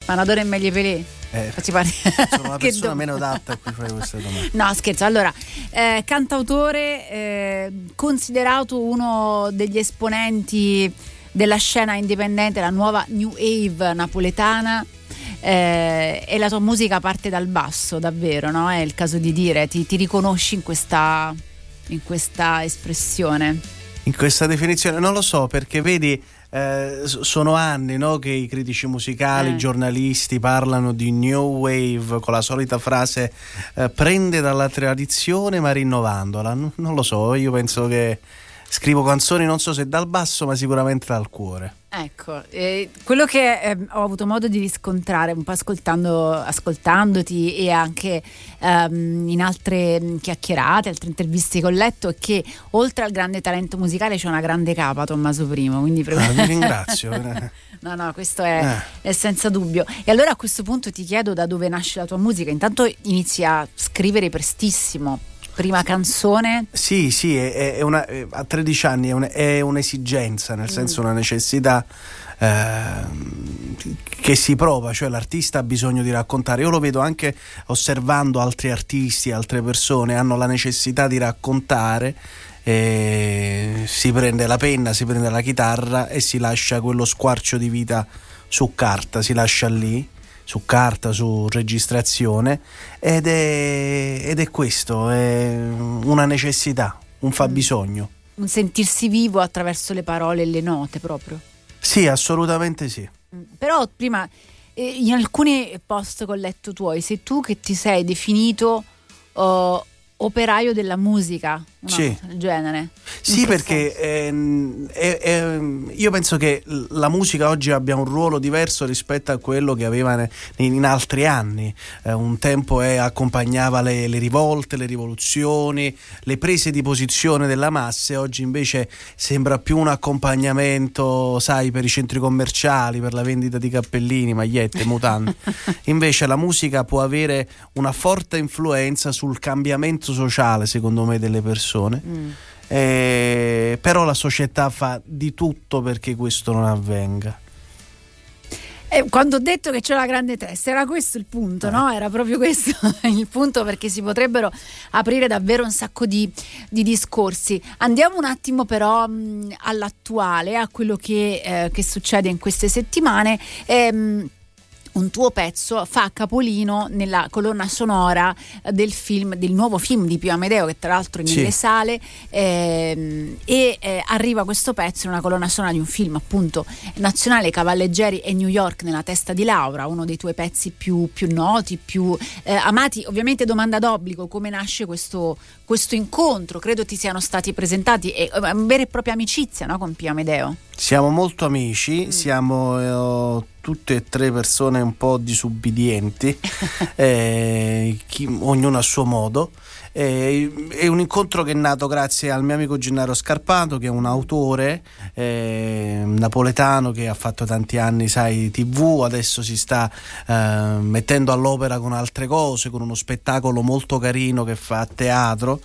Panadone e Meglio Pelé. Sono una persona meno adatta a cui fare queste domande. No, scherzo. Allora, cantautore, considerato uno degli esponenti della scena indipendente, la nuova New Wave napoletana, e la tua musica parte dal basso, davvero, no? È il caso di dire, ti riconosci in questa espressione? In questa definizione? Non lo so, perché vedi, sono anni, no, che i critici musicali, i giornalisti parlano di New Wave con la solita frase prende dalla tradizione ma rinnovandola. Non lo so, io penso che scrivo canzoni, non so se dal basso, ma sicuramente dal cuore. Ecco, quello che ho avuto modo di riscontrare un po' ascoltandoti e anche in altre chiacchierate, altre interviste che ho letto, è che oltre al grande talento musicale c'è una grande capa, Tommaso I, quindi vi ringrazio. No, questo è senza dubbio. E allora a questo punto ti chiedo da dove nasce la tua musica. Intanto inizi a scrivere prestissimo. Prima canzone? Sì, è una, a 13 anni è un'esigenza, nel senso una necessità che si prova, cioè l'artista ha bisogno di raccontare. Io lo vedo anche osservando altri artisti, altre persone hanno la necessità di raccontare, si prende la penna, si prende la chitarra e si lascia quello squarcio di vita su carta, si lascia lì, su carta, su registrazione, ed è questo, è una necessità, un fabbisogno. Un sentirsi vivo attraverso le parole e le note proprio. Sì, assolutamente sì. Però prima, in alcuni post che ho letto tuoi, sei tu che ti sei definito operaio della musica, sì. Del genere. Sì, perché io penso che la musica oggi abbia un ruolo diverso rispetto a quello che aveva in altri anni. Un tempo accompagnava le rivolte, le rivoluzioni, le prese di posizione della massa, e oggi invece sembra più un accompagnamento, sai, per i centri commerciali, per la vendita di cappellini, magliette, mutande. Invece la musica può avere una forte influenza sul cambiamento sociale, secondo me, delle persone. Però la società fa di tutto perché questo non avvenga. Quando ho detto che c'è la grande testa, era questo il punto, no? Era proprio questo il punto, perché si potrebbero aprire davvero un sacco di discorsi. Andiamo un attimo però all'attuale, a quello che succede in queste settimane. Un tuo pezzo fa capolino nella colonna sonora del nuovo film di Pio Amedeo, che tra l'altro è nelle sale, e arriva questo pezzo in una colonna sonora di un film appunto nazionale, Cavalleggeri e New York nella testa di Laura, uno dei tuoi pezzi più noti, più amati. Ovviamente domanda d'obbligo: come nasce questo incontro? Credo ti siano stati presentati, una vera e propria amicizia, no, con Pio Amedeo. Siamo molto amici, siamo tutte e tre persone un po' disubbidienti, ognuno a suo modo. È un incontro che è nato grazie al mio amico Gennaro Scarpato, che è un autore napoletano che ha fatto tanti anni, sai, TV, adesso si sta mettendo all'opera con altre cose, con uno spettacolo molto carino che fa teatro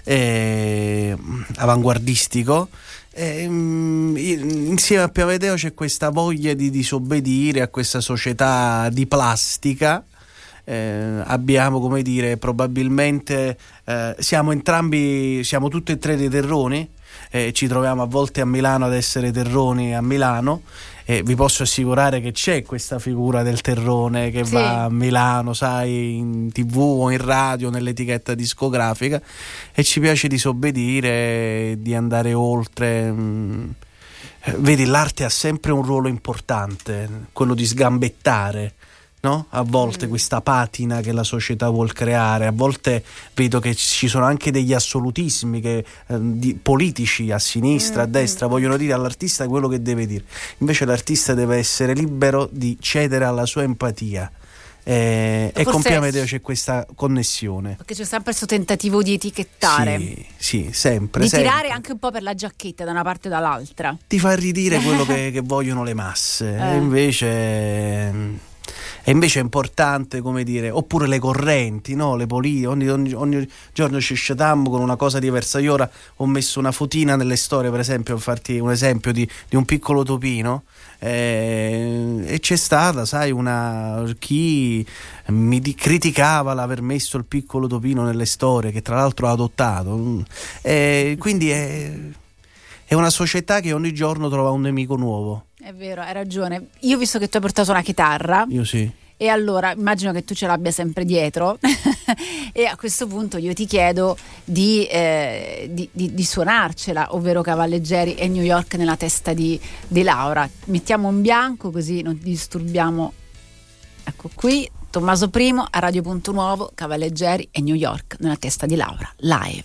avanguardistico. Insieme a Pio Amedeo c'è questa voglia di disobbedire a questa società di plastica. Abbiamo, come dire, probabilmente siamo tutti e tre dei terroni, ci troviamo a volte a Milano ad essere terroni a Milano, e vi posso assicurare che c'è questa figura del terrone che va a Milano, sai, in TV o in radio, nell'etichetta discografica, e ci piace disobbedire, di andare oltre. Vedi, l'arte ha sempre un ruolo importante, quello di sgambettare, no? A volte questa patina che la società vuol creare, a volte vedo che ci sono anche degli assolutismi che politici a sinistra, a destra vogliono dire all'artista quello che deve dire. Invece l'artista deve essere libero di cedere alla sua empatia. E con Pio Amedeo c'è questa connessione, perché c'è sempre questo tentativo di etichettare, sì, sempre, di sempre. tirare anche un po' per la giacchetta da una parte o dall'altra, ti fa ridire quello che vogliono le masse, e invece E invece è importante, come dire, oppure le correnti, no? Le ogni giorno ci scetammo con una cosa diversa. Io ora ho messo una fotina nelle storie, per esempio, per farti un esempio di un piccolo topino, e c'è stata, sai, chi criticava l'aver messo il piccolo topino nelle storie, che tra l'altro ha adottato, quindi è una società che ogni giorno trova un nemico nuovo. È vero, hai ragione. Io, visto che tu hai portato una chitarra, io sì, e allora immagino che tu ce l'abbia sempre dietro e a questo punto io ti chiedo di suonarcela, ovvero Cavalleggeri e New York nella testa di Laura. Mettiamo un bianco così non disturbiamo. Ecco qui Tommaso I a Radio Punto Nuovo, Cavalleggeri e New York nella testa di Laura, live.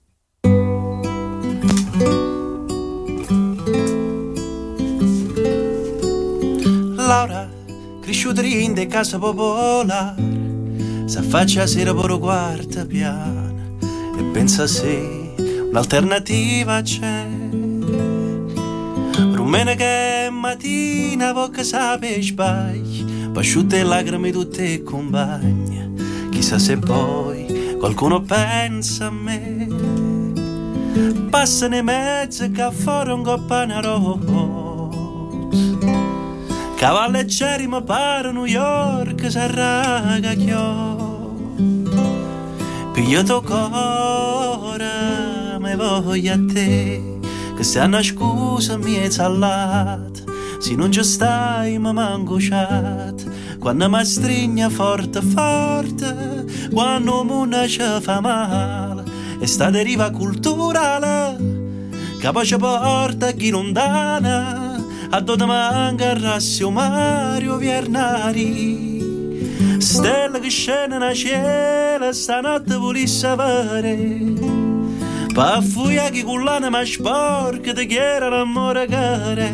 Laura, cresciuta in de casa popolare, s'affaccia a sera pure quarta piana e pensa se un'alternativa c'è. Rumena che mattina poca sape sbagli, pasciute e lacrime tutte e compagna, chissà se poi qualcuno pensa a me. Passano i mezzi che fuori un coppana rosa, Cavalleggeri mi pare New York s'arraga chiò. Piglio tuo cuore, me voglio a te, che se una scusa mi è salata, se non ci stai mi mangucciata, quando mi stringe forte forte, quando il mondo ci fa male, e sta deriva culturale, che poi ci porta chi lontana, a dove manca Rassio Mario Viernari, stelle che scendono a cielo, stanotte volessi sapere, pa fuia chi con l'anima sporca ti chiede l'amore care,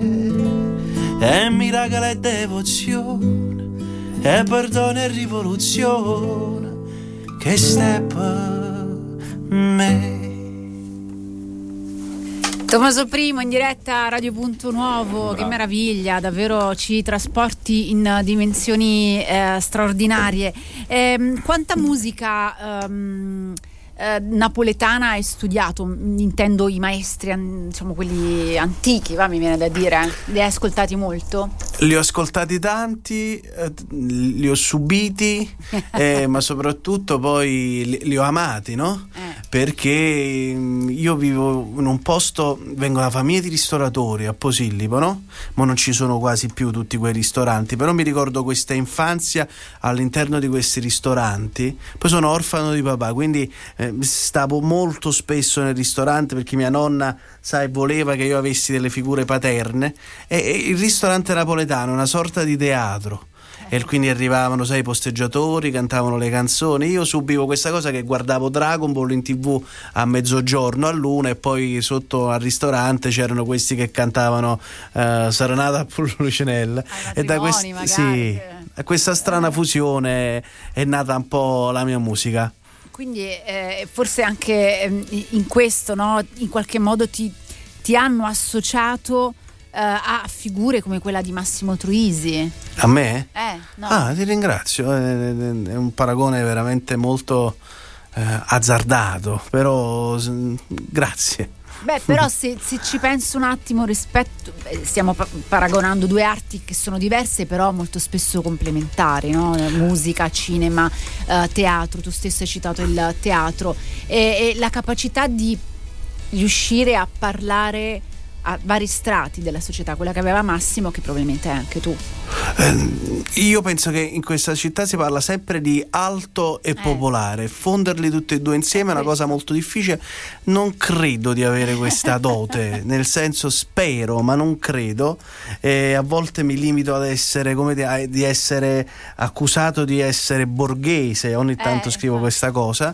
e miracolo e devozione, e perdono e rivoluzione, che stai per me. Tommaso I in diretta a Radio Punto Nuovo. Bravo. Che meraviglia, davvero ci trasporti in dimensioni straordinarie. Quanta musica napoletana hai studiato? Intendo i maestri, diciamo quelli antichi, mi viene da dire. Li hai ascoltati molto? Li ho ascoltati tanti, li ho subiti, ma soprattutto poi li ho amati, no? Perché io vivo in un posto, vengo da una famiglia di ristoratori a Posillipo, no? Ma non ci sono quasi più tutti quei ristoranti, però mi ricordo questa infanzia all'interno di questi ristoranti. Poi sono orfano di papà, quindi stavo molto spesso nel ristorante perché mia nonna, sai, voleva che io avessi delle figure paterne, e il ristorante napoletano è una sorta di teatro. E quindi arrivavano, sai, i posteggiatori, cantavano le canzoni. Io subivo questa cosa, che guardavo Dragon Ball in TV a mezzogiorno, all'una, e poi sotto al ristorante c'erano questi che cantavano Serenata a Pulcinella. E da questa strana fusione è nata un po' la mia musica. Quindi forse anche in questo, no, in qualche modo ti hanno associato a figure come quella di Massimo Troisi. A me? No. Ti ringrazio, è un paragone veramente molto azzardato, però grazie. Beh, però se ci penso un attimo, rispetto, stiamo paragonando due arti che sono diverse però molto spesso complementari, no? Musica, cinema, teatro. Tu stesso hai citato il teatro, e la capacità di riuscire a parlare a vari strati della società, quella che aveva Massimo, che probabilmente hai anche tu. Io penso che in questa città si parla sempre di alto e popolare, fonderli tutti e due insieme è una cosa molto difficile. Non credo di avere questa dote, nel senso, spero, ma non credo. A volte mi limito ad essere, di essere accusato di essere borghese, ogni tanto scrivo questa cosa.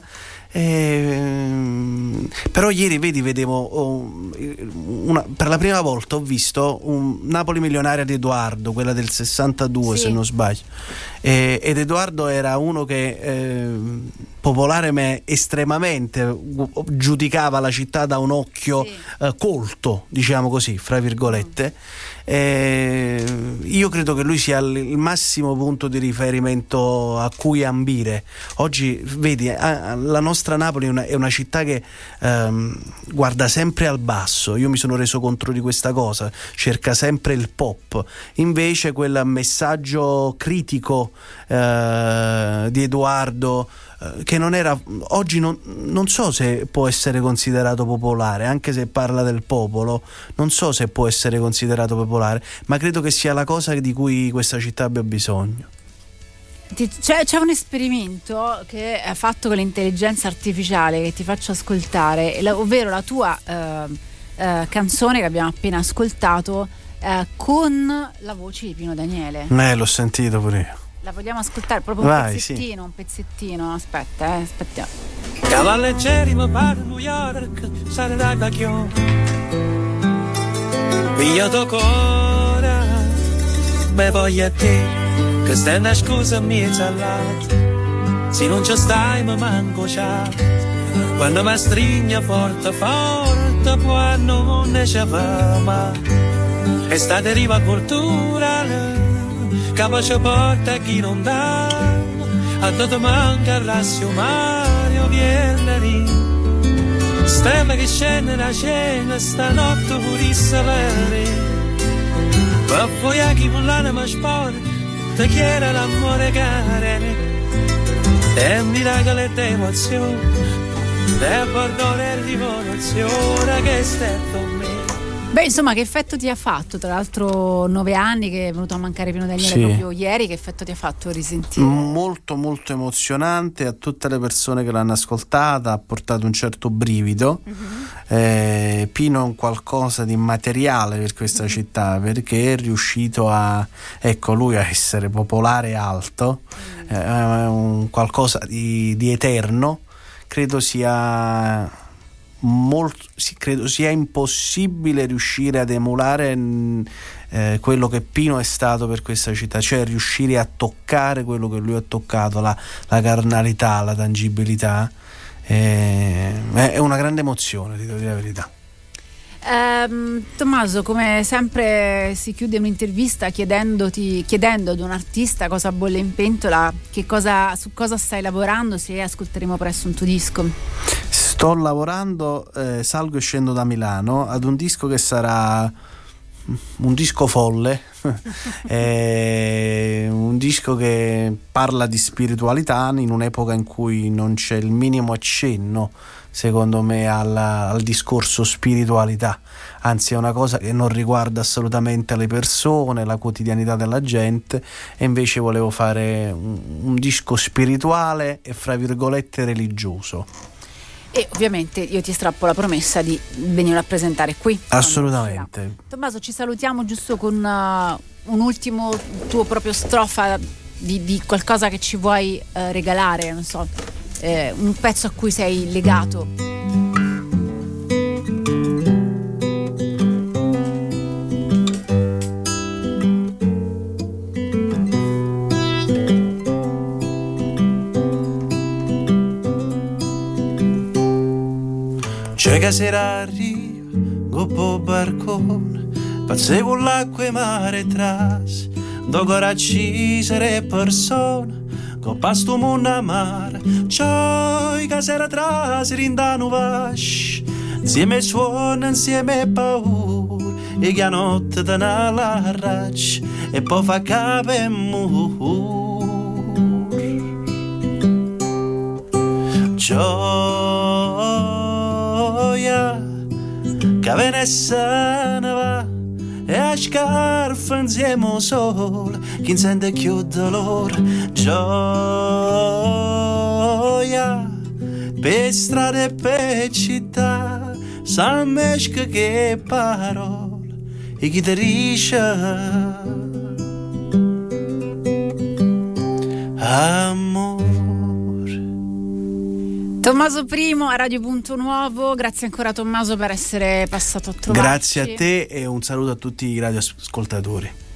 Però ieri vedevo per la prima volta ho visto un Napoli milionaria di Edoardo, quella del 62, se non sbaglio, ed Edoardo era uno che popolare, ma estremamente giudicava la città da un occhio colto, diciamo così, fra virgolette. Io credo che lui sia il massimo punto di riferimento a cui ambire. Oggi vedi, la nostra Napoli è una città che guarda sempre al basso. Io mi sono reso conto di questa cosa, cerca sempre il pop, invece quel messaggio critico di Edoardo, che non era, oggi non so se può essere considerato popolare, anche se parla del popolo, non so se può essere considerato popolare, ma credo che sia la cosa di cui questa città abbia bisogno. C'è un esperimento che è fatto con l'intelligenza artificiale che ti faccio ascoltare, ovvero la tua canzone che abbiamo appena ascoltato con la voce di Pino Daniele. L'ho sentito pure io. La vogliamo ascoltare proprio un pezzettino, sì. Un pezzettino, aspettiamo. Cavalleggeri mi pare New York, sarai da chiò. Via tuo cuore, me voglio a te, che stai una scusa mia salata. Se non ci stai mi manco già, quando mi stringe forte forte, poi non ne ci fa mai. È stata riva culturale, capace porta a chi non dà, a dove manca il rassio Mario viene lì. Stella che scende la cena, stanotte purissa veri, ma poi a chi con l'anima sporca, ti chiede l'amore care, è un miracolo e emozione, è perdono e rivoluzione che stai con me. Beh, insomma, che effetto ti ha fatto? Tra l'altro 9 anni che è venuto a mancare Pino Daniele, sì. Proprio ieri, che effetto ti ha fatto risentire? Molto molto emozionante, a tutte le persone che l'hanno ascoltata ha portato un certo brivido. Pino è un qualcosa di immateriale per questa città, perché è riuscito a essere popolare e alto, un qualcosa di eterno. Credo sia impossibile riuscire ad emulare quello che Pino è stato per questa città, cioè riuscire a toccare quello che lui ha toccato, la carnalità, la tangibilità. È una grande emozione, ti devo dire la verità. Tommaso, come sempre si chiude un'intervista chiedendo ad un artista cosa bolle in pentola, su cosa stai lavorando, se ascolteremo presto un tuo disco. Sto lavorando, salgo e scendo da Milano ad un disco che sarà un disco folle, un disco che parla di spiritualità in un'epoca in cui non c'è il minimo accenno, secondo me, al discorso spiritualità, anzi è una cosa che non riguarda assolutamente le persone, la quotidianità della gente, e invece volevo fare un disco spirituale e fra virgolette religioso. E ovviamente io ti strappo la promessa di venire a presentare qui. Assolutamente. Tommaso, ci salutiamo giusto con un ultimo tuo proprio strofa di qualcosa che ci vuoi regalare, non so, un pezzo a cui sei legato. C'è che sera arriva, coppo barcone, pazze con l'acqua e mare tras, do coraggio sere persone, con pasto mondo a mare, c'è che sera tras, rindano vasci, insieme suona, insieme paura, e che a notte te ne la raccia, e poi fa capo e mur. Che ve ne se ne va e a scarfa insieme al sole, chi sente più dolore, gioia per strade e per città, sa mesca che parole e chi ti dice amore. Tommaso Primo a Radio Punto Nuovo, grazie ancora Tommaso per essere passato a trovarci. Grazie a te e un saluto a tutti i radioascoltatori.